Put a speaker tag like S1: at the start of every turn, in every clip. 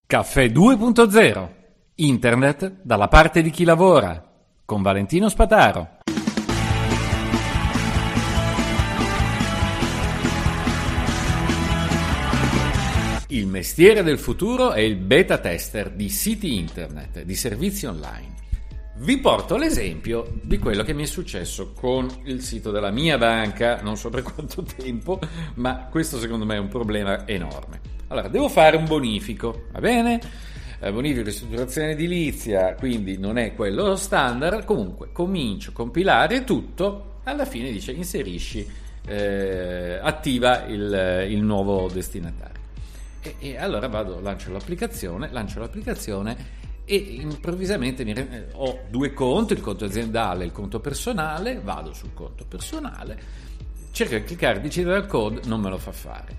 S1: Caffè 2.0. Internet dalla parte di chi lavora. Con Valentino Spataro. Il mestiere del futuro è il beta tester di siti internet, di servizi online. Vi porto l'esempio di quello che mi è successo con il sito della mia banca, non so per quanto tempo, ma questo secondo me è un problema enorme. Allora, devo fare un bonifico, va bene? Bonifico di ristrutturazione edilizia, quindi non è quello standard, comunque comincio a compilare tutto, alla fine dice inserisci, attiva il nuovo destinatario. E allora lancio l'applicazione e improvvisamente ho due conti, il conto aziendale e il conto personale, vado sul conto personale, cerco di cliccare decidere dal code, non me lo fa fare.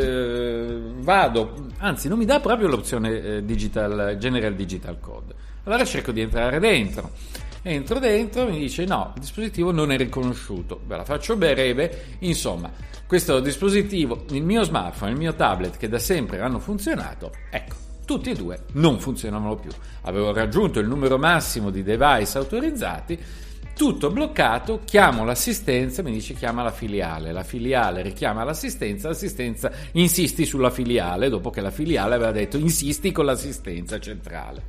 S1: Anzi non mi dà proprio l'opzione General Digital Code. Allora cerco di entrare dentro. Entro dentro, mi dice no, il dispositivo non è riconosciuto. Ve la faccio breve, insomma, questo dispositivo, il mio smartphone, il mio tablet che da sempre hanno funzionato, ecco, tutti e due non funzionavano più. Avevo raggiunto il numero massimo di device autorizzati, tutto bloccato, chiamo l'assistenza, mi dice chiama la filiale richiama l'assistenza insisti sulla filiale, dopo che la filiale aveva detto insisti con l'assistenza centrale.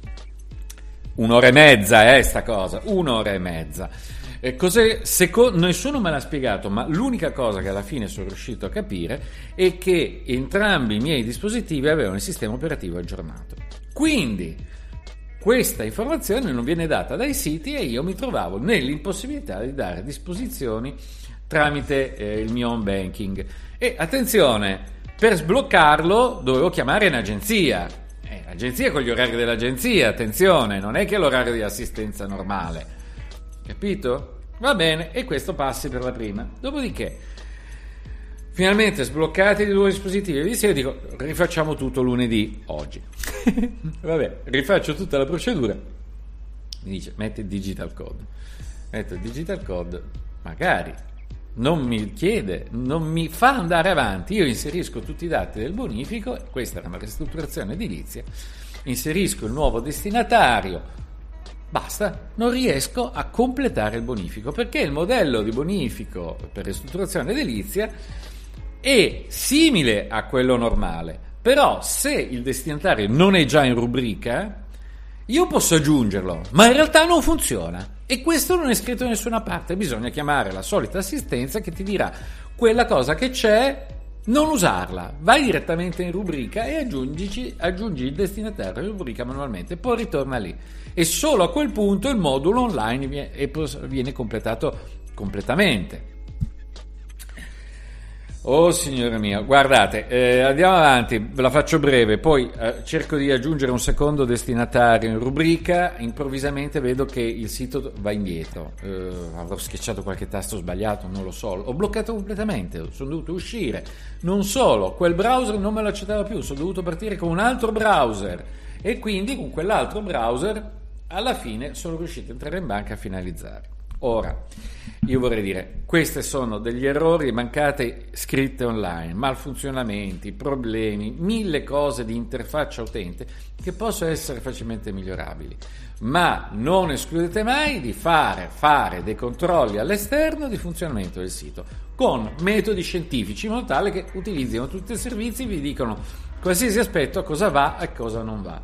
S1: 1 ora e mezza sta cosa, 1 ora e mezza. Nessuno me l'ha spiegato, ma l'unica cosa che alla fine sono riuscito a capire è che entrambi i miei dispositivi avevano il sistema operativo aggiornato. Quindi questa informazione non viene data dai siti e io mi trovavo nell'impossibilità di dare disposizioni tramite il mio home banking. E attenzione, per sbloccarlo dovevo chiamare un'agenzia. L'agenzia con gli orari dell'agenzia, attenzione, non è che è l'orario di assistenza normale. Capito? Va bene, e questo passi per la prima. Dopodiché, finalmente sbloccati i due dispositivi di sera, dico rifacciamo tutto lunedì, oggi. Vabbè, rifaccio tutta la procedura. Mi dice metti il digital code. Metto il digital code, magari non mi chiede, non mi fa andare avanti. Io inserisco tutti i dati del bonifico, questa era una ristrutturazione edilizia, inserisco il nuovo destinatario, basta, non riesco a completare il bonifico perché il modello di bonifico per ristrutturazione edilizia è simile a quello normale, però se il destinatario non è già in rubrica io posso aggiungerlo, ma in realtà non funziona e questo non è scritto da nessuna parte. Bisogna chiamare la solita assistenza che ti dirà quella cosa che c'è, non usarla, vai direttamente in rubrica e aggiungi il destinatario in rubrica manualmente, poi ritorna lì e solo a quel punto il modulo online viene completato completamente. Oh signore mio, guardate, andiamo avanti, ve la faccio breve, poi cerco di aggiungere un secondo destinatario in rubrica, improvvisamente vedo che il sito va indietro, avrò schiacciato qualche tasto sbagliato, non lo so, ho bloccato completamente, sono dovuto uscire, non solo, quel browser non me lo accettava più, sono dovuto partire con un altro browser e quindi con quell'altro browser alla fine sono riuscito a entrare in banca a finalizzare. Ora, io vorrei dire, questi sono degli errori, mancate scritte online, malfunzionamenti, problemi, 1000 cose di interfaccia utente che possono essere facilmente migliorabili, ma non escludete mai di fare dei controlli all'esterno di funzionamento del sito con metodi scientifici in modo tale che utilizzino tutti i servizi e vi dicono qualsiasi aspetto cosa va e cosa non va.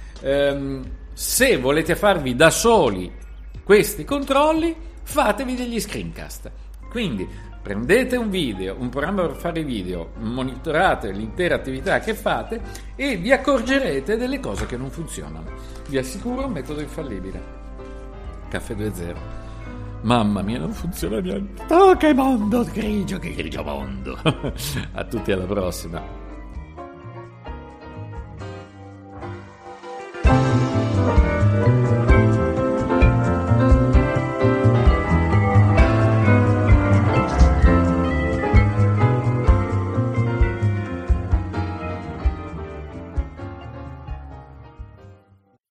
S1: Se volete farvi da soli questi controlli, fatevi degli screencast. Quindi prendete un programma per fare video, monitorate l'intera attività che fate e vi accorgerete delle cose che non funzionano. Vi assicuro un metodo infallibile. Caffè 2.0. Mamma mia, non funziona niente. Oh, che mondo grigio, che grigio mondo. A tutti, alla prossima.